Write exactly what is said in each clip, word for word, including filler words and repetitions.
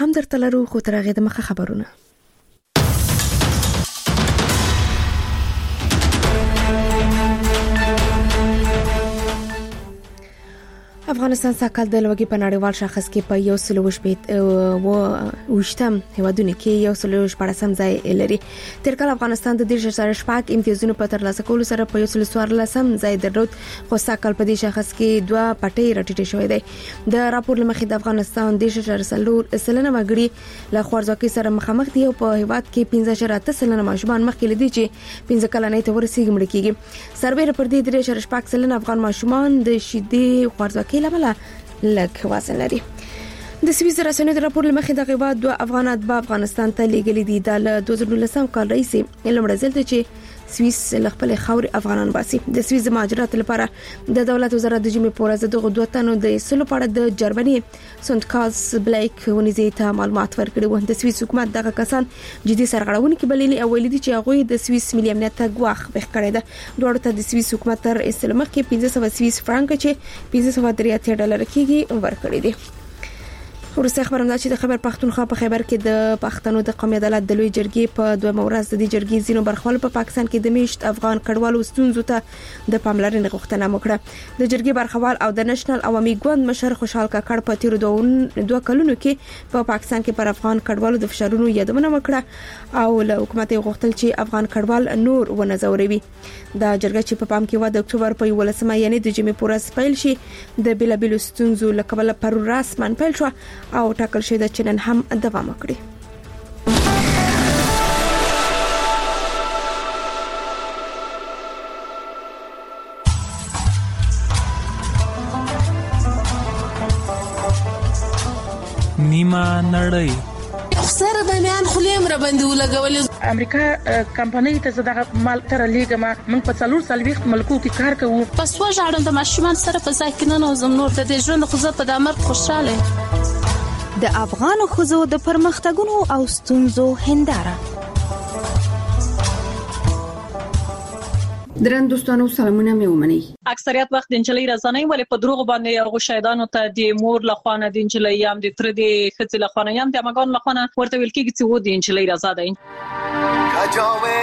هم درته لرو، خو تر هغې دمخه خبرونه. افغانستان ساکال د لوګي په نړیوال شاخص کې په یو سل وشبېت او وشتم هیوادونو کې یو سل شپږم ځای لري. تر کله افغانستان د دیرش سره شپږ امتیازونو په ترلاسه کولو سره په یو سل څوارلسم ځای درلود، خو ساکال په دې شاخص کې دوه پټۍ راټیټې شوې دي. د راپور لمخې د افغانستان دیرش سلور سلنه وګړي له خوارځواکۍ سره مخامخ دي او په هیواد کې پنځه شپږ سلنه ماشومان مخکې لدی چې پنځه کلنۍ ته ورسیږي مړ کیږي. سربېره پر دې دیرش شپږ سلنه افغان ماشومان د شیدې خوارځواکۍ لامل لږ وزن لري. د سویس رسنیو د راپور لمخې د غیبات دوه افغانات به افغانستان ته لیږلي دي. د دوه زره نولسم کال رئیس لمړ ځل ته چې سویس لخپل خاوري افغانان باسي. د سویس مهاجرت لپاره د دولت وزارت د جمعې پورز دغه دوه تنو د سلو پړه د جرمني سونټکاز بلیک ونیزي ته معلومات ورکړي وو. د سویس حکومت دغه کسان جدي سرغړونکي بللي او ویلي دي چې هغه د سویس ملي امنیت ته ګواښ بخ کړی ده. دوړو ته د سویس حکومت تر اسلامه کې پنځه سوه سویس فرانک چې پنځه سوه درې اتیا ډالر کېږي ورکړي دي. ورسته خبرم دا چې د خبر پښتونخوا په خیبر کې د پښتنو د قومي عدالت د لوی جرګې په دوه ورځ د جرګې زینو برخوال په پاکستان کې د میشت افغان کډوالو ستونزو ته د پاملرنې غوښتنه وکړه. د جرګې برخوال او د نېشنل عوامي ګوند مشر خوشحال کاکړ په تیر دوه کلونو کې په پاکستان کې پر افغان کډوالو د فشارونو یادونه وکړه او له حکومت غوښتل چې افغان کډوال نور ونځوروي. د جرګې چې په پام کې و د اکتوبر په یولسمه یعنی د جمعې پورز پیل شي د بیلابیلو ستونزو لکبل پر رسمن پیل شو او ټاکل شوی د چنن هم دوام وکړي. نیمه نړۍ سره د میان خلیم را باندې ولګول. امریکا کمپنۍ ته زده مال تر لیګما من په څلور سلويخت ملکو کې کار کوو. پس وژاړم د ماشومان سره په ځای کې نه نوزم نور د دې ژوند خو زه په دامر خوشاله. د افغان ښځو د پرمختګونو او ستونزو هنداره. درن دوستانو سلامونه مې ومني. اکثریت وخت د انجلۍ رضانۍ ولې په دروغ باندې او شهیدانو ته د مور لخوانه د انجلۍ یم د تر د خځې لخوانه یم د امګان لخوانه ورته ویل کېږي چې و د انجلۍ رضا ده. کجاوي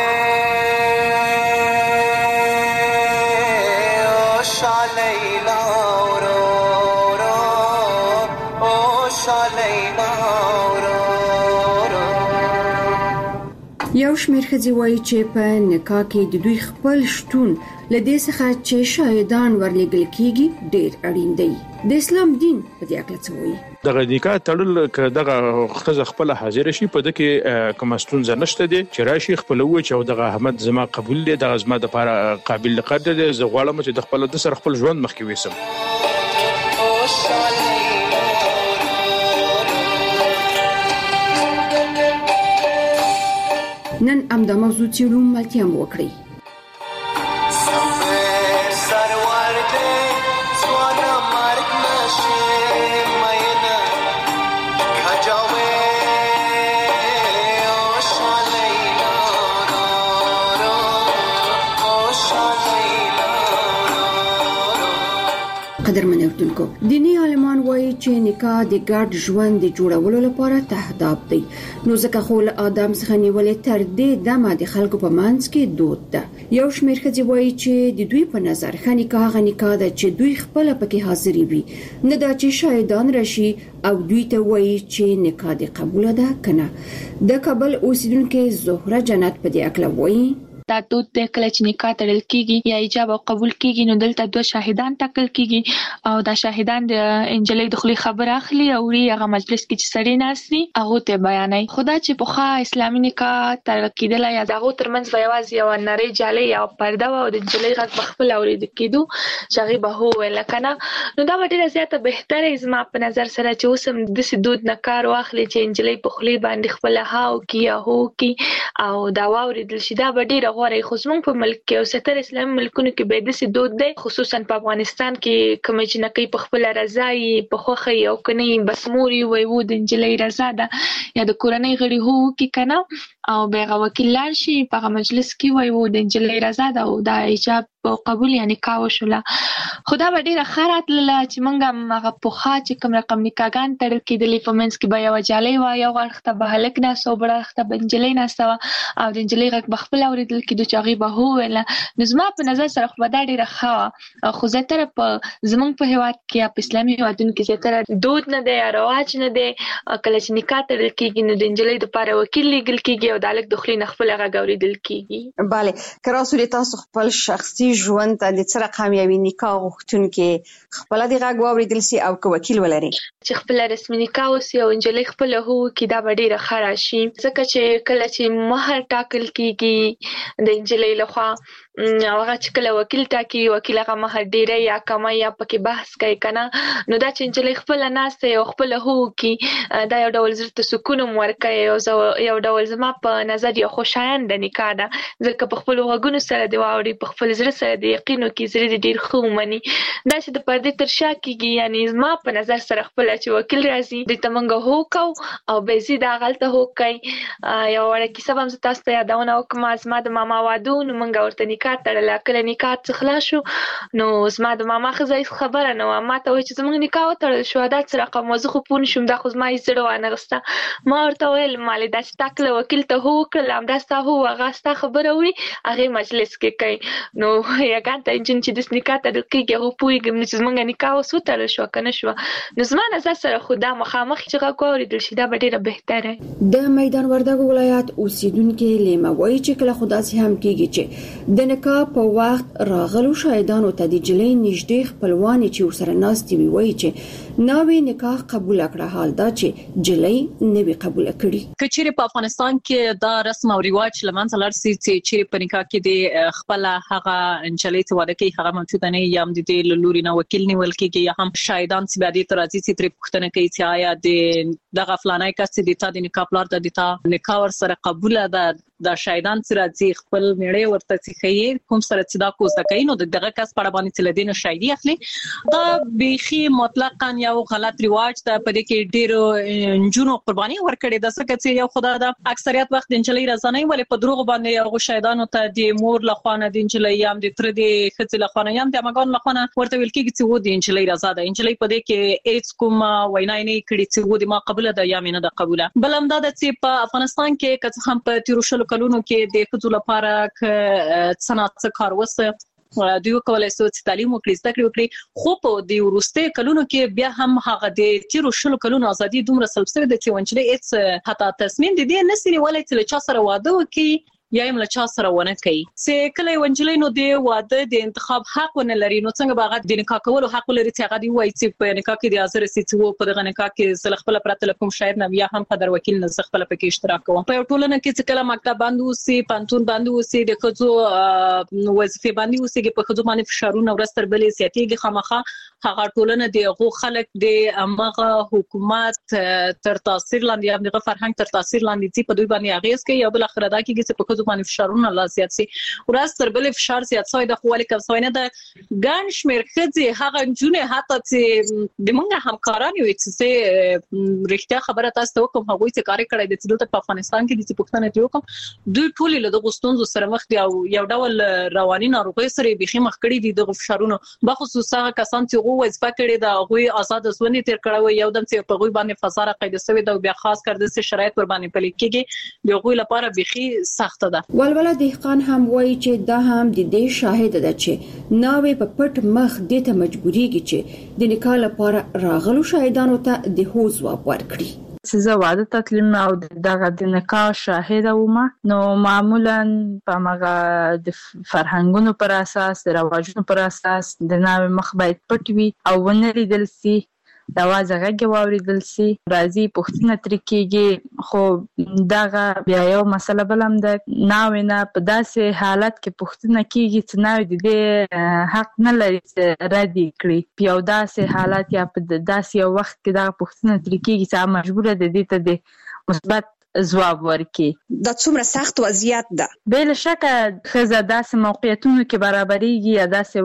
او شالیلا ورو او شالیلا یو شمېر ښځې وایي چې په نکاح کې د دوی خپل شتون لدې څخه چې شاهدان ورلېږل کېږي ډېر اړین دی. د اسلام دین په دې اړه څه وایي؟ دغه نکاح تړل ک دغه ښځه خپل حاضر شي په دغه کوم ستونزه نشته دي چې راشي خپل و چې دغه احمد زما قبول دي دغه زما د لپاره قابل قدر دي. زه غواړم چې د خپل د سر خپل ژوند مخکې وسم. نن ام د موضوع چیرو ملتيام وکړي. قدرمن اردوونکو، دینی عالمان وایي چې نکاح د ګډ ژوند د جوړولو لپاره تهداب دی. نو ځکه خو له آدم څخه نیولې تر دې دمه د خلکو په منځ کې دود ده. یو شمېر ښځې وایي چې د دوی په نظر ښه نکاح هغه نکاح ده چې دوی خپل پکې حاضرې وي، نه دا چې شاهدان راشي او دوی ته وایي چې نکاح دې قبول ده کنه. د کابل اوسیدونکو زهره جنت په دې اړه وایي دا دود د کله چې نکاح تړل کیږي یا ایجاب او قبول کیږي نو دلته دوه شاهدان ټاکل کیږي او دا شاهدان د انجلۍ د خلی خبر اخلي او ری هغه مجلس کې چې سړی ناسي هغه ته بیانوي. خدا چې په خا اسلامي نکاح تړل کېدل یا دغه ترمنځ ویوازي او نری جالي یا پرده او د انجلۍ غږ بخپل اورید کېدو چې به هو ولا کنه نو دا ډیره زیاته بهتره زما په نظر سره چې اوسم د سدود نکار واخلي چې انجلۍ په خلی باندې خپل هاو کی یا هو کی او دا واوریدل شي دا ډیره غوړې خو زموږ په ملک کې او ستر اسلامي ملکونو کې به د سې دود دی خصوصا په افغانستان کې کوم چې نه کوي په خپل رضای په خوخه یو کني بس موري وي وو د انجلۍ رضا ده یا د کورنۍ غړي هو کې کنه او به وکیل شي په مجلس کې وي وو د انجلۍ رضا ده او د ایجاب په قبول یا نکاح وشوله. خدا به ډیره ښه راتلله چې موږ هم هغه پخوا چې کوم رقم نکاحګان تړل کېدلې په منځ کې به یوه جالۍ وه، یو اړخ ته به هلک ناسته و، بل اړخ ته به نجلۍ ناسته وه او د نجلۍ غږ به خپله اورېدل کېدو چې هغې به هو ویله. نو زما په نظر سره خو به دا ډېره ښه وه. خو زیاتره په زموږ په هېواد کې یا په اسلامي هېوادونو کې زیاتره دود نه دی یا رواج نه دی. کله چې نکاح تړل کېږي نو د نجلۍ دپاره وکیل لیږل کېږي او د هلک د خولې نه خپله غږ اورېدل کېږي. بله، که راسو تاسو خپل شخصي ژوند ته د څه رقم یوې نکاح غوښتونکې خپله د غږ واورېدل سي او که وکیل ولري چې خپله رسمي نکاح وسي او نجلۍ خپله هو وکړي، دا به ډېره ښه راشي. ځکه چې کله چې مهر ټاکل کېږي د نجلۍ لخوا او هغه چې کله وکیل ټاکي، وکیل هغه مهر ډېری یا کمه یا پکې بحث کوي که نه، نو دا چې نجلۍ خپله ناسته او خپله هو وکړي دا یو ډول زړه ته سکون هم ورکوي او یو ډول زما په نظر یو خوشایند نکاح ده. ځکه په خپلو غوږونو سره دې واوري، په خپل زړه سره دې یقین وکړي، زړه دې ډېر ښه ومني. دا چې د پردې تر شا کېږي، یعنې زما په نظر سره خپله چې وکیل راځي دوی ته موږ هو کوو او بېزي د هغلته هو کوي. یوه وړه کیسه به هم زه تاسو ته یادونه وکړم. زما د ماما واده و، نو موږ ورته نکاح تړله. کله نکاح څه خلاص شو نو زما د ماما ښځه هېڅ خبره نه وه، ما ته وایي چې زموږ نکاح وتړل شوه، دا څه رقم وه؟ زه خو پوه نه شوم، دا خو زما هېڅ زړه وانغسته. ما ورته ویل مالې داسې تا کله وکیل ته هو وکړل، همدا ستا هو هغه ستا خبره اوري، هغې مجلس کې کوي. نو یګان ته نجن چې داسې نکاح تړل کېږي هغه پوهېږم نه چې زموږ نکاح اوس وتړل شوه که نه شوه. نو زما نظر سره خو دا مخامخ چې غږ واورېدل شي دا به ډېره بهتره. د میدان وردګو ولایت اوسیدونکي لیمه وایي چې کله خو داسې هم کېږي چې د نکاح په وخت راغلو شاهدانو ته د نجلۍ نږدې خپلوانې چې ورسره ناستې وي وایي چې ناوې نکاح قبوله کړه، حال دا چې نجلۍ نه وي قبوله کړي. که چیرې په افغانستان کې دا رسم او رواج له منځه لاړ سي چې چیرې په نکاح کې د خپله هغه نجلۍ چې واده کوي هغه موجوده نه وي، یا هم د دې له لوري نه وکیل نیول کېږي، یا هم شاهدان چې بیا دې ته راځي چې ترې پوښتنه کوي چې آیا د دغه فلانی کس چې د تا د نکاح پلار ته د تا نکاح ورسره قبوله ده، دا شاهدان چې راځي خپل مېړه ورته چې ښیي کوم سره چې دا کوزده کوي، نو د دغه کس په اړه باندې چې له دې نه شاهدي اخلي. دا بیخي مطلقاً یو غلط رواج ده. په دې کې ډېرو نجونو قرباني ورکړې ده، ځکه چې یو خدا ده اکثریت وخت د نجلۍ رضا نه وي، ولې په دروغو باندې هغو شاهدانو ته د مور لخوا نه د نجلۍ یا هم د تره د ښځې لخوا نه یا هم د عمهګانو لخوا نه ورته ویل کېږي چې و د نجلۍ رضا ده. نجلۍ په دې کې هېڅ کومه وینا یې نه کړې چې و د ما قبوله ده یا مې نه ده قبوله. بل همدا ده چې په افغانستان کې که څه هم په تېرو شلو کلونو کې د ښځو لپاره که څه نه څه کار وسه دوی وکولای شو چې تعلیم وکړي، زده کړې وکړي، خو په دې وروستیو کلونو کې بیا هم هغه د تېرو شلو کلونو ازادي دومره سلب شوې ده چې نجلۍ هېڅ حتی تصمیم د دې نه شي نیولی چې له چا سره واده وکړي یا هم له چا سره ونه کوي. چې کله یوه نجلۍ نو د واده د انتخاب حق ونه لري، نو څنګه به هغه د نکاح کولو حق ولري چې هغه دې ووایي چې په نکاح کې د حاضره سي چې و په دغه نکاح کې زه له خپله پرته له کوم شاهد نه یا هم قدر وکیل نه زه خپله پکې اشتراک کوم. په یو ټولنه کې چې کله مکتب باندې اوسي، پوهنتون باندې اوسي، د ښځو وظیفې باندې اوسېږي، په ښځو باندې فشارونه ورځ تر بلې زیاتېږي. خامخا هغه ټولنه د هغو خلک د همغه حکومت تر تاثیر لاندې یا دغه فرهنګ تر تاثیر لاندې ځي، په دوی باندې اغېز کوي او بالاخره دا کېږي چې په ښځو باندې فشارونه لا زیات سي. ورځ تر بلې فشار زیات شوی د خو ولې کم شوی نه ده. ګڼ شمېر ښځې هغه نجونې حتی چې د موږ همکاران یو چې رښتیا خبره تاسو ته وکړم، هغوی چې کار یې کړی دی چې دلته په افغانستان کې دې چې پوښتنه ترې وکړم، دوی ټولې له دغو ستونزو سره مخ دي او یو ډول رواني ناروغیو سره یې بیخي مخ کړي دي دغو فشارونو. بخصوص هغه کسان چې هغوی وظیفه کړې ده، هغوی ازاده ژوند یې تېر کړی وی، یو دم چې په هغوی باندې فضا راقیده شوې ده او بیا خاص کر داسې شرایط ورباندې پلي کېږي د هغوی لپاره بیخي سخته ده. ولوله دهقان هم وایي چې دا هم د دې شاهد ده چې ناوې په پټ مخ دې ته مجبورېږي چې د نکاح لپاره راغلو شاهدانو ته د هو ځواب ورکړي. چې زه واده ته تلم او دغه د نکاح شاهده وم، نو معمولا په هغه د فرهنګونو پر اساس، د رواجونو پر اساس د ناوې مخ باید پټ وي او ونه لیدل سي، د اواز غږ واورېدل سي، راځي پوښتنه ترې کېږي. خو دغه بیا یو مسله بل هم ده، ناوې نه په داسې حالت کې پوښتنه کېږي چې ناوې د دې حق نه لري چې رد یې کړي. په یو داسې حالت یا په داسې یو وخت کې دغه پوښتنه ترې کېږي چې هغه مجبوره ده دې ته د مثبت ځواب ورکړي. دا څومره سخت وضعیت ده. بې له شکه ښځه داسې موقعیتونو کې برابرېږي یا داسې وخت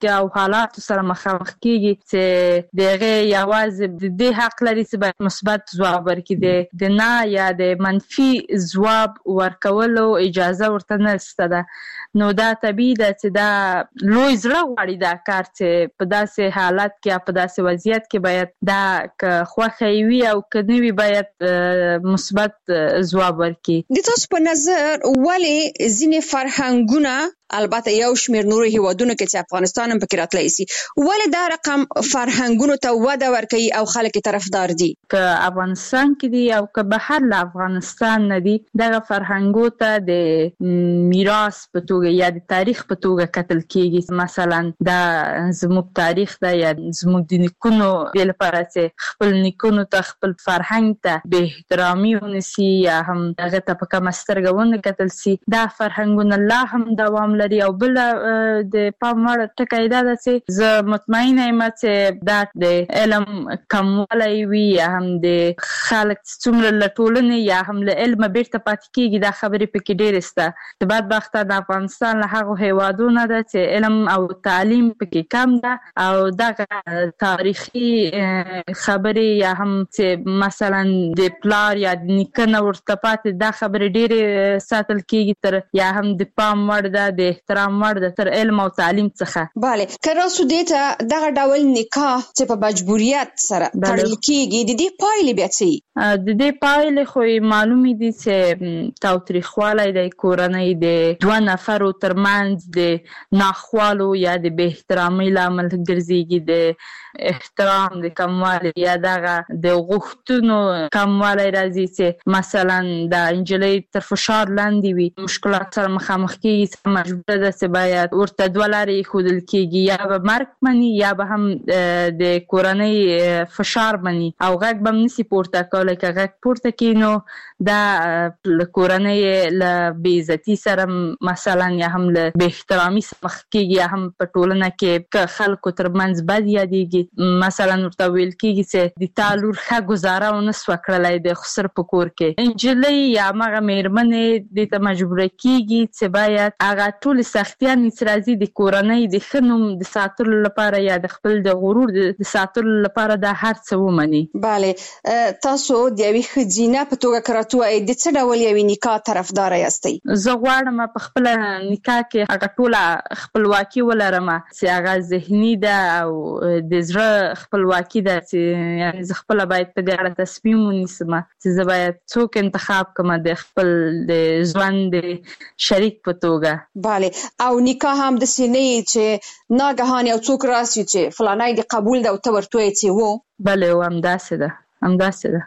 او حالات سره مخامخ کیږي چې دغه یوازې د دې حق لري چې مثبت ځواب ورکړي، د نه یا د منفي ځواب ورکولو اجازه ورته نشته ده. نو دا طبیعي ده چې دا لوی زړه غواړي دا کار چې په داسې حالت کې یا په داسې وضعیت کې باید دا که خوښه وي او که نه وي باید مثبت ځواب ورکړي. د تاسو په نظر ولې ځینې فرهنګونه البته یو شمېر نورو هیوادونو کې چې افغانستان هم پکې راتلی سي ولې دا رقم فرهنګونو ته وده ورکوي او خلک طرفدار دي؟ که افغانستان کې دي او که بهر له افغانستان نه دي دغه فرهنګو ته د میراث په توګه یا د تاریخ په توګه کتل کېږي. مثلا دا زموږ تاریخ ده یا زموږ د نیکونو دې لپاره چې خپل نیکونو ته خپل فرهنګ ته به احترامي ونیسي یا هم هغه ته په کومه سترګه ونه کتل سي، دا فرهنګونه لا هم دوام لري. او بل د پام وړ ټکی دا ده چې زه مطمئنه یم چې دا د علم کموالی وي یا هم د خلک څومره له ټولنې یا هم له علمه بیرته پاتې کېږي، دا خبرې پکې ډېرې شته. د بدبخته د افغانستان له هغو هیوادونه ده چې علم او تعلیم پکې کم ده او دغه تاریخي خبرې یا هم چې مثلا د پلار یا د نیکه نه ورته پاتې دا خبرې ډېرې ساتل کېږي تر یا هم د پام وړ ده، د احترام وړ ده تر علم او تعلیم څخه. بله که راسو دې ته دغه ډول نکاح چې په مجبوریت سره تړل کېږي د دې پایلې بیا څه وي؟ د دې پایلې خو معلومې دي چې تاوتریخوالی د کورنۍ د دوه نفرو ترمنځ د ناخوالو یا د بې احترامۍ لامل ګرځېږي، د احترام د کموالی یا دغه د غوښتنو کموالی راځي چې مثلا د نجلۍ تر فشار لاندې وي، مشکلات سره مخامخ کېږي، مجبوره ده چې باید ورته دوه لارې ایښودل کېږي، یا به مرګ مني یا به هم د کورنۍ فشار مني او غږ به هم نسي پورته کولی. که غږ پورته کړي نو دا کورنۍ له بې عزتي سره مثلا یا هم له بې احترامي سره مخ کېږي یا هم په ټولنه کې که خلکو ترمنځ بد یادېږي. مثلا ورته ویل کېږي چې د تا لور ښه ګزاره ونه سوه کړلی د خسر په کور کې. نجلۍ یا همغه مېرمنې دې ته مجبوره کېږي چې باید هغه ټولې سختیانې چې راځي د کورنۍ د ښه نوم د ساتلو لپاره یا د خپل د غرور د ساتلو لپاره دا هر څه ومني. بله تاسو د یوې ښځینه په توګه که راته ووایئ د څه ډول یوې نکاح طرفداره یاستئ؟ زه غواړم په خپله نکاح کې هغه ټوله خپلواکي ولرم چې هغه ذهني ده او د زړه خپلواکي ده چې یعنې زه خپله باید په دې اړه تصمیم ونیسم چې زه باید څوک انتخاب کړم د خپل د ژوند د شریک په توګه. بله او نکاح هم داسې نه یي چې ناګهان یو څوک راسي چې فلانی د قبول ده او ته ورته وایې چې و؟ بله و همداسې ده همداسې ده.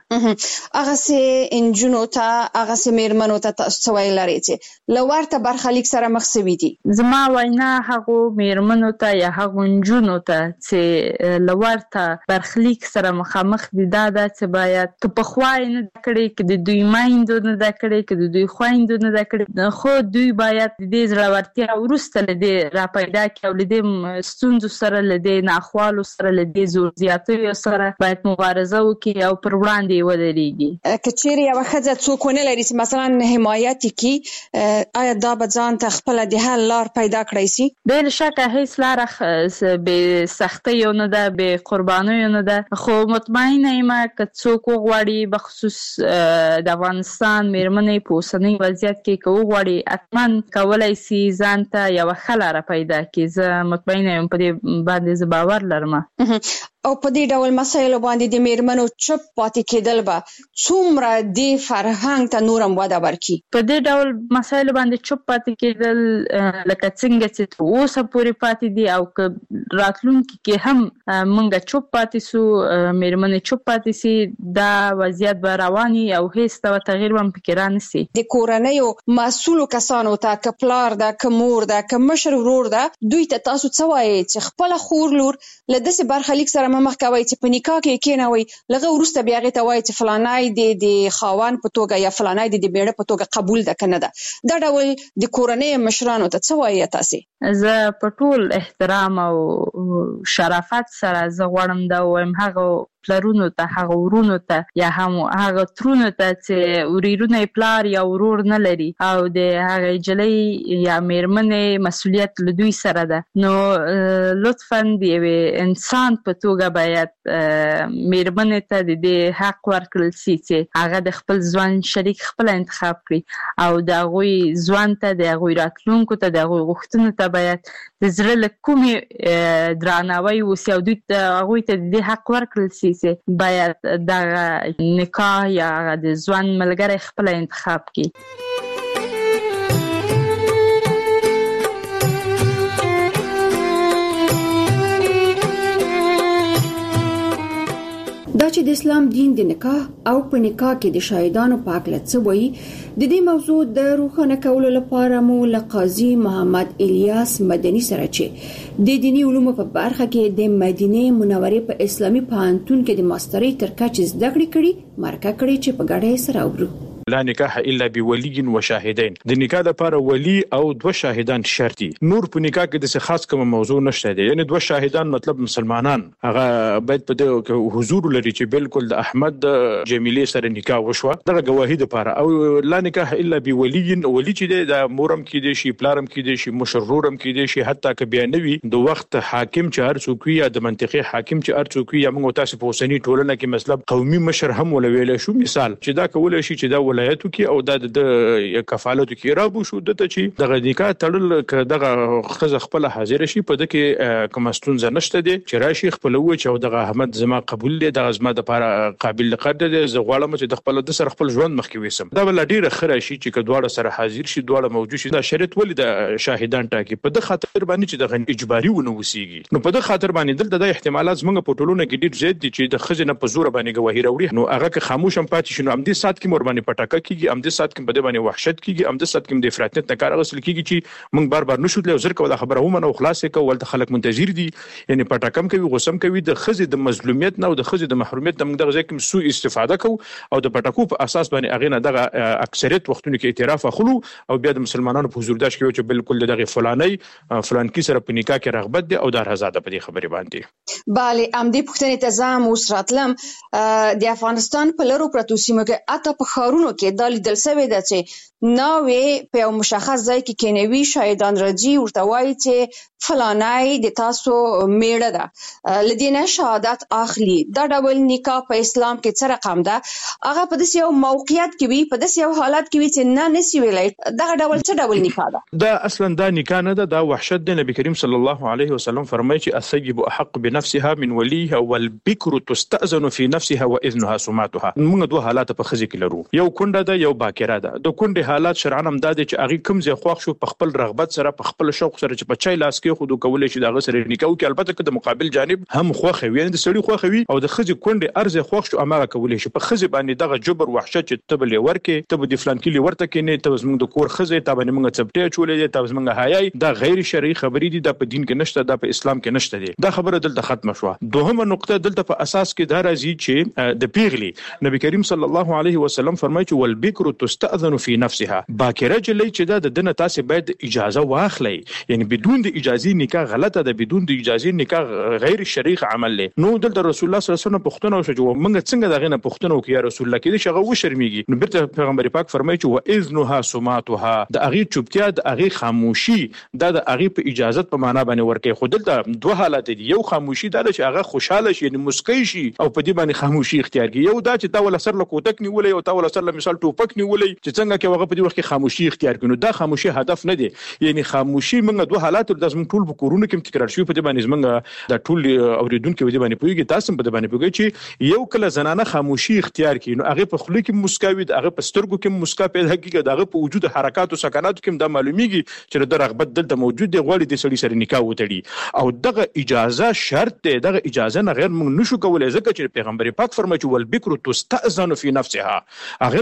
هغسې نجونو ته هغسې مېرمنو ته تاسو څه ویل لرئ چې له ورته برخلیک سره مخ سوي دي؟ زما وینا هغو مېرمنو ته یا هغو نجونو ته چې له ورته برخلیک سره مخامخ دي دا ده چې باید که پخوا یې نه ده کړې، که د دوی میندو نه ده کړې، که د دوی خویندو نه ده کړې، خو دوی باید د دې زړورتیا وروسته له دې را پیدا کړي او له دې ستونزو سره، له دې ناخوالو سره، له دې زور زیاتیو سره باید مبارزه وکړي او پر وړاندې ودرېږي. که چیرې یوه ښځه څوک ونه لري چې مثلا حمایت یې کړي آیا دا به ځان ته خپله د حل لار پیدا کړی سي؟ بې له شکه هیڅ لاره بې سختیو نه ده، بې قربانیو نه ده، خو مطمئنه یم که څوک وغواړي بخصوص د افغانستان مېرمنې په اوسني وضعیت کې که وغواړي حتما کولی سي ځان ته یوه ښه لاره پیدا کړي. زه مطمئنه یم په دې باندې زه باور لرم. او په دې ډول مسایلو باندې د مېرمنو چپ پاتې کېدل به څومره دې فرهنګ ته نور هم وده ورکړي؟ په دې ډول مسایلو باندې چپ پاتې کېدل لکه څنګه چې تر اوسه پورې پاتې دي او که راتلونکي کې هم موږ چپ پاتې سو، مېرمنې چپ پاتې سي، دا وضعیت به روان وي او هېڅ ډول تغییر به هم پکې رانسي. د کورنیو مسؤلو کسانو ته که پلار ده که مور ده که مشر ورور ده دوی ته تاسو څه وایئ چې خپله خور لور له داسې برخلیک سره مخ کوي چې په نکاح کې کېنوي لږه وروسته بیا هغې ته وایي چې فلانی د د خاوند په توګه یا فلانی د د بیړه په توګه قبول ده که نه ده؟ دا ډول د کورنۍ مشرانو ته څه وایي تاسې؟ زه په ټول احترام او شرافت سره زه غواړم دا ووایم هغه پلرونو ته هغه ورونو ته یا هم هغه ترونو ته چې وريرونه پلار یا ورور نه لري او د هغه جلې یا میرمنې مسولیت لدوی سره ده نو لطفاً د انسان په توګه باید میرمنې ته د دې حق ورکړل شي چې هغه د خپل ځوان شریک خپل انتخاب کړي او د هغوی ځوان ته د هغوی راتلونکو ته د هغوی غوښتنو ته باید د زړه له کومې درناوی وسي او دوی ته هغوی ته د دې حق ورکړل شي چې باید دغه نکاح یا د ځوان ملګری خپل انتخاب کړي. دا چې د اسلام دین د نکاح او په نکاح کې د شاهدانو په اړه څه وایي د دې موضوع د روښانه کولو لپاره مو له قاضي محمد الیاس مدني سره چې د دینی علومو په برخه کې د مدینه منورې په اسلامي پوهنتون کې د ماسترۍ تر کچې زده کړې کړې مرکه کړې چې په ګډه سره وګورو. لا نکاح الا بولي وشاهدين. د نکاح لپاره ولی او دوه شاهدان شرطي. نور په نکاح کې د څه خاص کوم موضوع نشته دی، یعنی دوه شاهدان مطلب مسلمانان هغه باید په دې حضور لري چې بالکل د احمد جمیلې سره نکاح وشوه دغه گواهی لپاره. او لا نکاح الا بولي ولی چې د مورم کې دی شي پلارم کې دی شي مشرورم کې دی شي حتی که بیانوي د وخت حاکم چې هر څوک یا د منطقي حاکم چې هر څوک یا موږ تاسو په اوسنی ټولنه کې مثلا قومي مشر هم ولویل شو مثال چې دا کول شي چې دا ولایتو کې او د کفالتو کې رابو شو دته چې دغه نکاح تړل دغه خزه خپل حاضر شي په دغه کوم ستونزه نشته دي چې راشي خپل و چې دغه احمد زما قبول دي دغه زما د لپاره قابل قدر دي زه غواړم چې د خپل د سر خپل ژوند مخکې وسم. دا ول ډیره خره شي چې کډواړه سره حاضر شي دواړه موجود شي دا شرط ولې د شاهدان ټاکي په د خاطر باندې چې د اجباري ونه وسیږي. نو په د خاطر باندې دلته د احتمالات زمونږ په ټولونه کې ډیر زیات دي چې د خزینه په زور باندې گواهی راوړي نو هغه که خاموش هم پاتې شنو هم دې سات کې مور باندې پټاکه کیږي هم دې سات کې بده باندې وحشت کیږي هم دې سات کې د افراطیت نه کار غسل کیږي چې موږ بار بار نشو تل زر کوله خبره ومنه او خلاص کول ولته خلک منتظر دي یعنی پټاکم کوي غوسم کوي د خزې د مظلومیت نه او د خزې د محرومیت نه موږ دغه ځکه سوء استفاده کوو او د پټاکو په اساس باندې اغه نه دغه اکثریت وختونو کې اعتراف اخلو او بیا د مسلمانانو په حضور داش کې چې بالکل دغه فلاني فلان کی سره په نکاح کې رغبت دي او د آزاده په دې خبرې باندې. bale ام دې پښتنې ته زم وسراتلم د افغانستان په لرو پرتو سیمه کې اته په خارونو کې د لیدل سوي ده چې ناوې په مشخص ځای کې کېنوي شاهدان راځي ورته وایي چې فلانای د تاسو میړه ده لدینه شهادت اخلي. دا ډول نکاح په اسلام کې څه رقم ده؟ هغه په داسې یو موقعیت کې وي په داسې یو حالت کې وي چې نه نسی ویلای دا ډول څه ډول نکاح ده؟ دا اصلا دا نکاح نه ده دا وحشت دی. نبی کریم صلی الله علیه وسلم فرمایي چې الثيب احق بنفسها من وليها والبكر تستأذن في نفسها واذنها سماتها. موږ دوه حالات په خزي کې لرو یو کونډه ده یو باکره ده. د کونډه حالات شرعاً هم د چې هغه کوم ځای خوښ شو په خپل رغبت سره په خپل شوق سره چې په چای لاس کې خود کولای شي دغه سره نکاح کوي البته که د مقابل جانب هم خوښ وي د سړي خوښ وي او د خزي کونډه ارزه خوښ شو امره کولای شي په خزي باندې دغه جبر وحشت چې تبل ورکه تب د فلان کې ورته کې نه تب زموږ د کور خزي تب موږ چپټه چولې تب زموږ حیاي دا غیر شرعي خبرې دي د په دین کې نشته د په اسلام کې نشته دي. دا خبره دلته ختم شو. دوهمه نقطه دلته په اساس کې دا راځي چې د پیغلی نبی کریم صلی الله علیه وسلم فرمایي چې والبکر تستأذن في نفسها. باکره جلې چې دا د دنه تاسو باید اجازه واخلئ یعنی بدون د اجازه نکاح غلطه ده بدون د اجازه نکاح غیر شرعي عمل له. نو دلته رسول الله صلی الله علیه وسلم پښتنه وشو چې موږ څنګه دغه نه پښتنه وکړو یا رسول الله کې شغه و شرمېږي. نو بیرته پیغمبر پاک فرمایي چې واذنها سماتها د اغي چوپتیا د اغي خاموشي دا د اغي په اجازه په معنا باندې ورکه. خو دلته دوه حالت دي یو خاموشي دا چې هغه خوشاله شي یعنی مسکی شي او په دې باندې خاموشي اختیار کوي. یو دا چې تا ول سر له کوتک نیولې او تا ول سر له مثال ټوپک نیولې چې څنګه کې هغه په دې وخت کې خاموشي اختیار کړي. دا خاموشي هدف نه دی یعنی خاموشي موږ دوه حالات د زمون ټول په کورونو کې تکرار شوی په دې باندې موږ د ټول اوریدونکو په دې باندې پوهیږي تاسو په دې باندې پوهیږئ چې یو کله زنانه خاموشي اختیار کړي نو هغه په خله کې مسکاوي هغه په سترګو کې مسکا پیدا کیږي هغه په وجود حرکت او سکنات کې د معلومیږي چې د رغبت دلته موجود دی غواړي د سړي سره نکاح وتړي او دغه اجازه شرط دی دغه اجازه نه غیر موږ نشو کولای ځکه چې پیغمبر پاک فرمایي چې والبکر تستأذن في نفسها هغه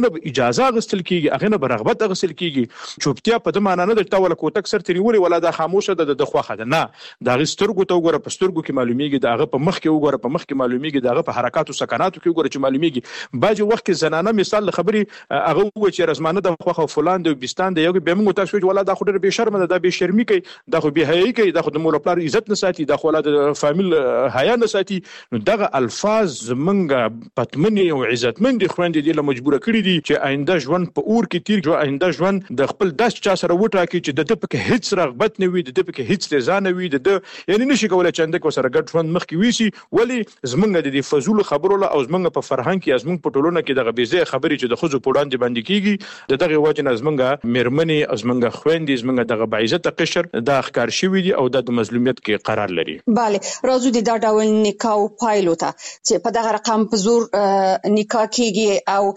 هغه نه اجازه غستل کیږي، هغه نه رغبت غستل کیږي. چوپتیا په د معنا نه د تاول کوتک سر تریولي ولا د خاموشه د د خوخه ده، نه د غسترګو ته وګوره، په سترګو کې معلومیږي، دغه په مخ کې وګوره، په مخ کې معلومیږي، دغه په حرکات او سکناتو کې وګوره چې معلومیږي. باجی وخت کې زنانه مثال خبري هغه و چې رسمانه د خوخه فلان د بستان د یو به موږ تاسو ولا د خو ډېر به شرم ده، د به شرمي کوي، د خو به حیا کوي، د خو د مور پلار عزت نه ساتي، د خو ولادت فامیل حیا نه ساتي. نو دغه الفاظ منګه پتمنې او عزتمن دي خويندې دي له مجبوره کړی دي چې آینده ژوند په اور کې تیر جو، آینده ژوند د خپل داس چا سره وټاکي چې د دې په هیڅ رغبت نه وي، د دې په هیڅ رضا نه وي، د یعنی نشي کولای چې انده کو سره ګډ ژوند مخ کې ویسي. ولی زمونږ د دې فزول خبرو له او زمونږ په فرهنګ کې زمونږ په ټولنه کې دغه بيزه خبرې چې د خزو په وړاندې باندې کیږي، د دغه وجه نه زمونږ مېرمنې زمونږ خويندې زمونږ دغه بعزت قشر د ښکار شوی دي او د مظلومیت کې قرار لري. bale راځو د دا ډول نکاح پایلو ته چې په دغه رقم په زور نکاح کیږي او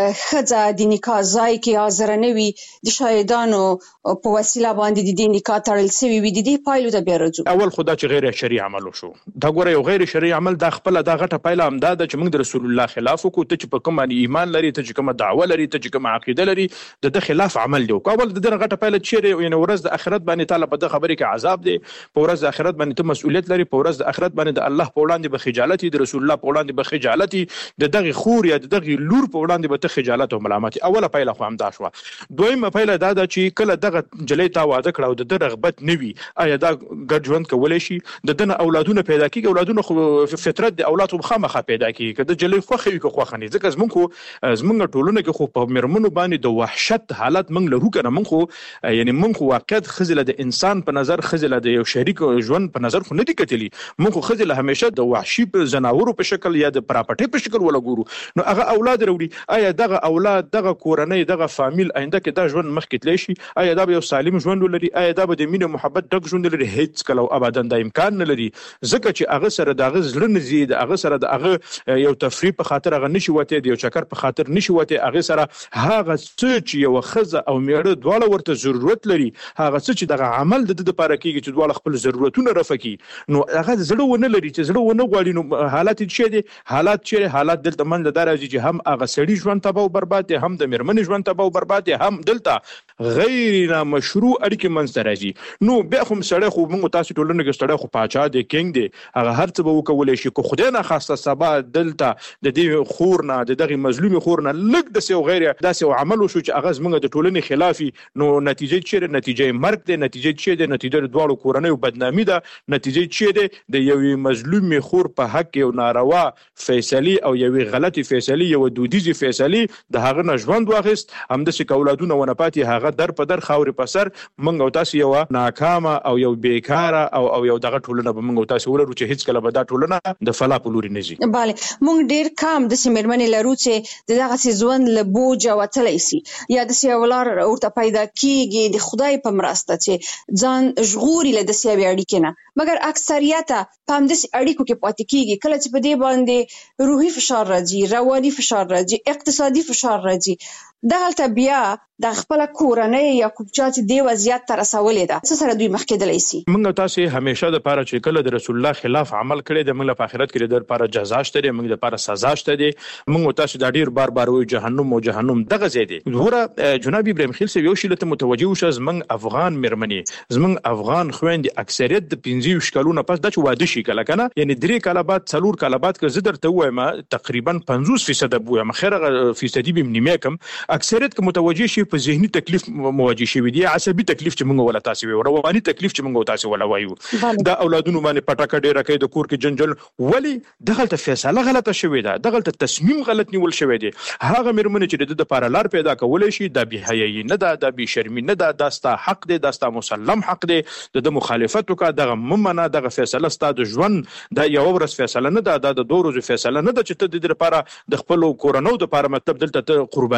خځه د نکاح ځای کې حاضر نه وي، د شاهدانو په وسیله باندې د دې نکاح تړل شوی وي، د دې پایلو ته بیا راځو. اول خدا چې غیر شرعي عمل وشو، دا ګوره یو غیر شرعي عمل د خپل د غټه پایله هم دا چې موږ د رسول الله خلاف وکړو. ته چې په کوم باندې ایمان لري، ته چې کوم دعوه لري، ته چې کوم عقیده لري، د د خلاف عمل دی. اول د دغه غټه پایله چې یعنی ورځ د آخرت باندې تعالی په دغه خبرې کې عذاب دی، په ورځ د آخرت باندې ته مسؤلیت لري، په ورځ د آخرت باندې د الله په وړاندې به خجالت، د رسول الله په وړاندې به خجالت، د دغه خور یا د دغه لور په وړاندې به ته خجالت او ملامت. اوله پایله خو هم دا شو. دویمه پایله دا ده چې کله دغه جلې تا واده کړه او د رغبت نوي، آیا دا ګډ ژوند کولای شي؟ د دنه اولادونه پیدا کیږي، اولادونه خو فطرت د اولاد خامخا پیدا کیږي، کله جلې خوخه وي که خوخه نه. ځکه زمونږ زمونږ ټولنه کې خو په مرمنو باندې د وحشت حالت مونږ لرو کنه. مونږ خو یعنی مونږ خو واقعیت خزله د انسان په نظر، خزله د یو شریک ژوند په نظر خو نه دي کتلی. مونږ خو خزله همیشه د وحشي په زناورو په شکل یا د پراپټي په شکل ولا ګورو. نو هغه اولاد وروړي، آیا دغه اولاد دغه کورنۍ دغه فامیل آینده کې دا ژوند مخ کې تلی شي؟ آیا دا به یو سالم ژوند ولري؟ آیا دا به د مینه محبت ډک ژوند لري؟ هیڅ کله ابدا د امکان نه لري. ځکه چې هغه سره دغه زړه نه زیات، هغه سره دغه یو تفریح په خاطر هغه نشي وته، د یو چکر په خاطر نشي وته. هغه سره هغه څه چې یو خزه او میړه دواړه ورته ضرورت لري، هغه څه چې دغه عمل د لپاره کیږي چې دواړه خپل ضرورتونه رفقي، نو هغه زړه ونه لري چې زړه ونه غواړي. نو حالات چې دي حالات چې حالات دلته من د درجه چې هم هغه سړي ژوند تباہ او برباد دي، هم د میرمن ژوند تباہ او برباد دي، هم دلته غیر مشروع اړیکې منځ ته راځي. نو بیا خو سړی خو موږ تاسو ټولنه کې سړی خو پاچا دی، کینګ دی، هغه هر څه به وکولای شي. کو خدای نه خواسته سبا دلته د دې خور نه، د دغه مظلوم خور نه لګ د سیو غیر داسې عمل وشو چې هغه زموږ د ټولنې خلافي. نو نتیجه چې نتیجه مرګ دی، نتیجه چې د نتیجه د دواړو کورنۍ بدنامي ده، نتیجه چې د یو مظلوم خور په حق یو ناروا فیصله او یو غلطي فیصله، یو دودیزي فیصله د هغه نه ژوند واخیست. هم د څه اولادونه ونه پاتې، هغه در په در خاورې په سر. منګ او تاسو یو ناکامه او یو بیکاره او او یو دغه ټولنه به منګ او تاسو ولرو چې هیڅ کله به دا ټولنه د فلا په لوري نه ځي. bale مونږ ډیر کم د سیمرمنې لرو چې دغه سي ژوند له بوج وتلی سي، یا د سی ولار ورته پیدا کیږي د خدای په مرسته چې ځان ژغوري له د سی اړیکې نه. مګر اکثریت په هم د اړیکو کې پاتې کیږي. کله چې په دې باندې روحي فشار راځي، رواني فشار راځي، اقتصادي فشار راځي، دغه بیا د خپل کورنۍ یا کومچا چې دی وضعیت تر رسولې ده، څه سره دوی مخ کېدلی سي. موږ تاسو همیشه د پاره چې کله د رسول الله خلاف عمل کړي د موږ په آخرت کې د لپاره جزا شته، د موږ لپاره سزا شته دي. موږ تاسو د ډیر بار بار وي جهنم او جهنم دغه ځای دی. وګوره جناب ابراهیم خلیل سی یو شی ته متوجه وشه، زمنګ افغان مرمنې، زمنګ افغان خويندې اکثریت د پنځه شکلونه پس د واده شي کله کنه، یعنی درې کاله بعد څلور کاله بعد که زه درته وایم تقریبا پنځوس فیصد بویم، خیره فیصدي به نیمه کم. اکثریت که متوجه شي په ذهني تکلیف مواجه شي، دی عصبي تکلیف چې موږ ولا تاسو وي، رواني تکلیف چې موږ تاسو ولا وایو، دا اولادونو باندې پټه ډیره کوي، د کور کې جنجال. ولی دغه ته فیصله غلطه شوې ده، دغه ته تصمیم غلط نیول شوی دی. هغه مرمن چې د لپاره لار پیدا کولای شي، د بی حیايي نه ده، د بی شرمی نه ده، داستا حق دی، داستا مسلم حق دی، د مخالفت وکړه، دغه ممنه دغه فیصله ستاسو ژوند د یو ورځ فیصله نه ده، د دوه ورځې فیصله نه ده چې ته د لپاره د خپل کورنۍ د لپاره مطلب دلته قرباني ورکړي.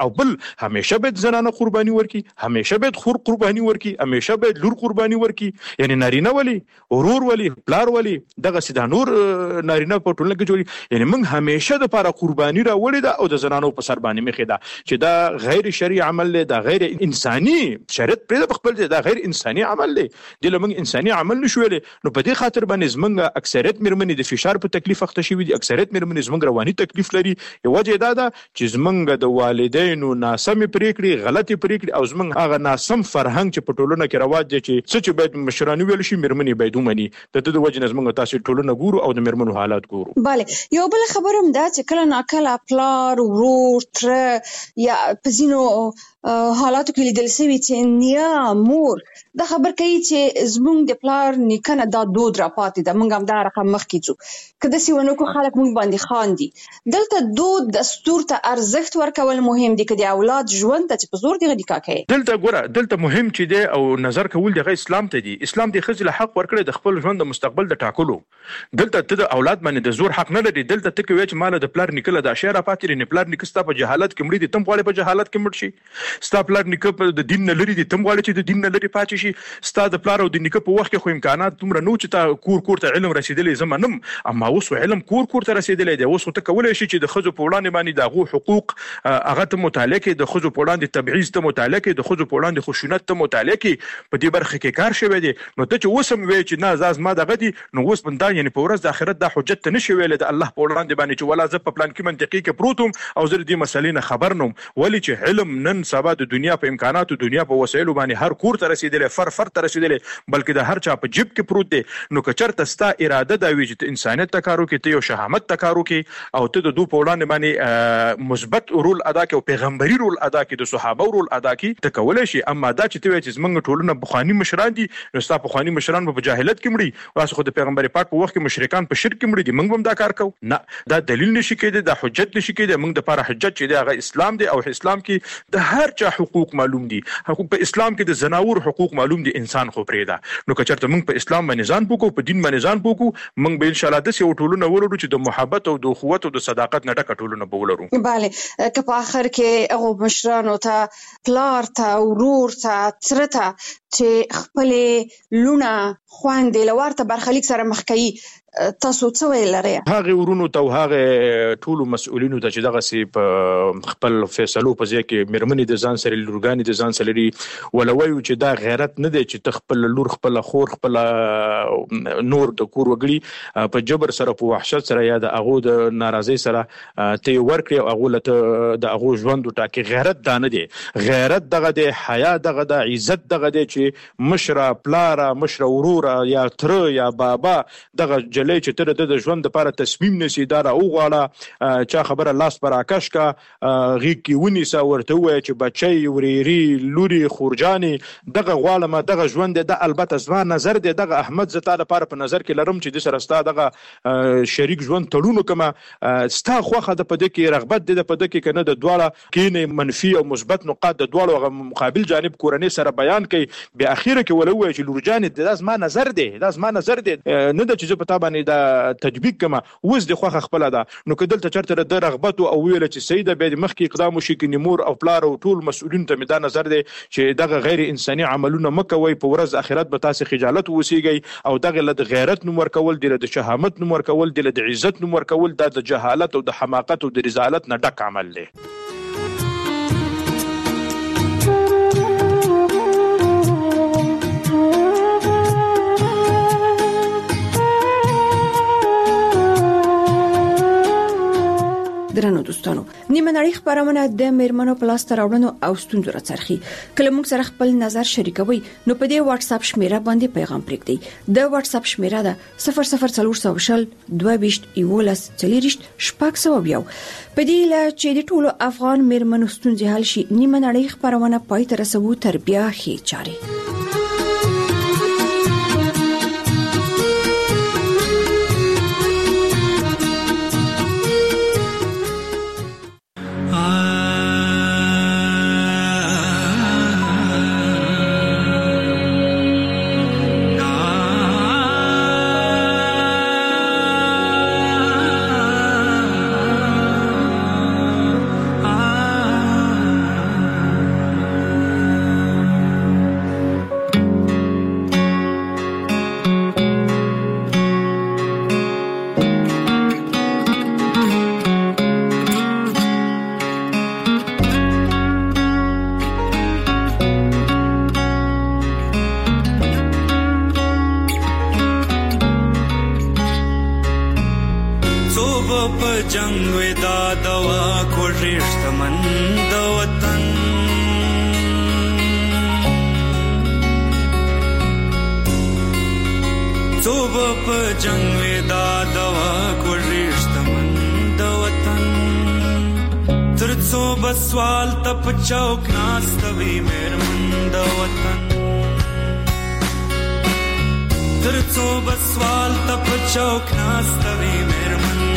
او بل همیشه باید زنانه قرباني ورکي، همیشه باید خور قرباني ورکي، همیشه باید لور قرباني ورکي. یعنی نارینه ولی ورور ولی پلار ولی دغه سیده نور نارینه په ټولنه کې جوړي. یعنی موږ همیشه د لپاره قرباني راوړې ده او د زنانو په سر باندې مخې ده چې دا غیر شرعي عمل دی، دا غیر انساني شریعت پرې د خپل دا غیر انساني عمل دی. د لمن انساني عمل نشو ویلې. نو په دې خاطر باندې زمونږ اکثریت مېرمنې د فشار په تکلیف اخته شوي دي، اکثریت مېرمنې زمونږ رواني تکلیف لري. یو وجه دا ده چې زمونږ د والدینو ناسمې پرېکړې، غلطې پرېکړې او زمونږ هغه ناسم فرهنګ چې په ټولنه کې رواج دی چې څه چې باید مشرانو ویل شي مېرمنې باید ومني. د دې د وجې نه زمونږ تاسو ټولنه ګورو او د مېرمنو حالات ګورو. بله، یو بل خبره هم دا چې کله ناکله پلار، ورور، تره یا په ځینو حالاتو کې لیدل شوي چې نیا، مور دا خبر کوي چې زمونږ د پلار نیکنه دا دود را پاتې ده، موږ هم دا رقم مخکې ځو، که داسې ونه کړو خلک موږ باندې خاندي. دلته دود دستور ته ارزښت ورکول مهم دي که د اولاد ژوند ته چې په زور دغه نکاح کوي. دلته ګوره دلته مهم چې دی او نظر کول دغه اسلام ته دی. اسلام د ښځې له حق ورکړی د خپل ژوند د مستقبل د ټاکلو. دلته ته د اولاد باندې د زور حق نه لري. دلته ته کوي چې مال د پلار نیکله د اشاره پاتې نه پلار نیکه ستا په جهالت کې مړي دي، تم غواړي په جهالت کې مړ شي. ستا پلار نیکه په د دین نه لري دي، تم غواړي چې د دین نه لري پاتې شي. ستا د پلار او د نیکه په وخت کې خو امکانات دومره نو چې تا کور کور ته علم رسیدلی زمانم، اما اوس علم کور کور ته رسیدلی دی. اوس ته کولای شي چې د خځو په وړاندې باندې دغه حقوق هغه ته مطالعه کې، د خځو په وړاندې تبعیض ته مطالعه کې، د خځو په وړاندې خشونت ته مطالعه کې، په دې برخه کې کار شوی دی. نو ته چې اوس هم وایې چې نه زاز ما دغه دي، نو اوس بندا یعنی په ورځ د آخرت دا حجت ته نشي ویلی د الله په وړاندې باندې چې ولا زه په پلان کې منطقي کې پروت وم او زه د دې مسلې نه خبر نه وم. ولې چې علم نن سبا د دنیا په امکاناتو، دنیا په وسایلو باندې هر کور ته رسیدلی، فر فر ته رسیدلی، بلکې د هر چا په جیب کې پروت دی. نو که چېرته ستا اراده دا وي چې ته انسانیت ته کار وکړې، ته یو شهامت ته کار وکړې او ته د دوی په وړاندې باندې مثبت رول ادا کړې او پیغمبري رول ادا کړې، د صحابه رول ادا کړې، ته کولی شي. اما دا چې ته وایې چې زموږ ټولنه پخواني مشران دي، نو ستا پخواني مشران به په جاهلیت کې مړي، واسه خو د پیغمبر پاک په وخت کې مشرکان په شرک کې مړي دي، موږ هم دا کار کوو. نه، دا دلیل نشي کېدی، دا حجت نشي کېدی. موږ د لپاره حجت چې دی هغه اسلام دی، او اسلام کې د هر چا حقوق معلوم دي. حقوق په اسلام کې د زناور حقوق معلوم دي، انسان خو پرې ده. نو که چېرته موږ په اسلام باندې ځان پوکو، په دین باندې ځان پوکو، موږ به انشاءالله داسې یو ټولنه ولرو چې د محبت او د اخوت او د صداقت نه ډکه ټولنه به ولرو. بله، که په آخر کې هغو مشرانو ته، پلار ته، ورور ته، تره ته چې خپلې لونه، خویندې له ورته برخلیک سره مخ کوي، تاسو څه ویل لرئ؟ هغه ورونو ته او هغه ټولو مسؤلینو ته چې دغسې په خپل فیصلو په ځای کې مېرمنې د ځان سره، لورګانې د ځان سره لري، وله وایو چې دا غیرت نه دی چې ته خپل لور، خپله خور، خپله نور د کور وګړي په جبر سره، په وحشت سره یا د هغو د ناراضۍ سره ته یې ورکړې او هغو له ته د هغو ژوند وټاکې. غیرت دا نه دی. غیرت دغه دی، حیا دغه ده، عزت دغه دی چې مشره، پلاره، مشره وروره یا تره یا بابا دغه جلی چې ته د ژوند لپاره تصمیم نیسي، دا را وغواړه، چا خبره لاس پر آکش کا، غیږ کې ونیسه، ورته ووایه چې بچی، ورېري، لوري، خورجانې دغه غواړم، دغه ژوند دی. دا البته زما نظر دی، دغه احمد زه تا لپاره په نظر کې لرم چې د سره ستا دغه شریک ژوند تړون وکړمه، ستا خوښه ده په دې کې، رغبت دی په دې کې که نه، د دواړه کینې منفي او مثبت نقاط د دواړو هغه مقابل جانب کورنۍ سره بیان کوي. بیا اخیره کې وله ووایه چې لورجانې دا زما نظر دی، دا زما نظر دی، نه ده چې زه په تا باندې دا تطبیق کما، اوس د خوخه خپل ده. نو که دلته چرته د رغبت او ویل چې سیده به د مخکې اقدام وشي، کې مور او پلار او ټول مسؤلین ته دا نظر دی چې دغه غیر انساني عملونه مکوي، په ورځ آخرت به تاسو خجالت وسیږي، او دغه له غیرت نوم ورکول دی، د شهامت نوم ورکول دی، د عزت نوم ورکول دا د جهالت او د حماقت او د رذالت نه ډک عمل دی. درنو دوستانو، نیمه نړۍ خبرونه د میرمنو په لاس راوړنو او ستونزو راڅرخي. کله موږ سره خپل نظر شریکوي نو په دې واتس اپ شمیره باندې پیغام پرېږدئ. د واتس اپ شمیره ده صفر صفر څلور شل دوه ویشت یولس څلوېښت شپږ سوه یو. په دې له چې د ټولو افغان میرمنو ستونزې حل شي، نیمه نړۍ خبرونه پای ته رسوو تر بیا ښې چارې. جنگ ودا دوا کوشش تمن د وطن صوب په جنگ ودا دوا کوشش تمن د وطن تر څو بسوال تپ چوک ناستوي مېرمن د وطن تر څو بسوال تپ چوک ناستوي مېرمن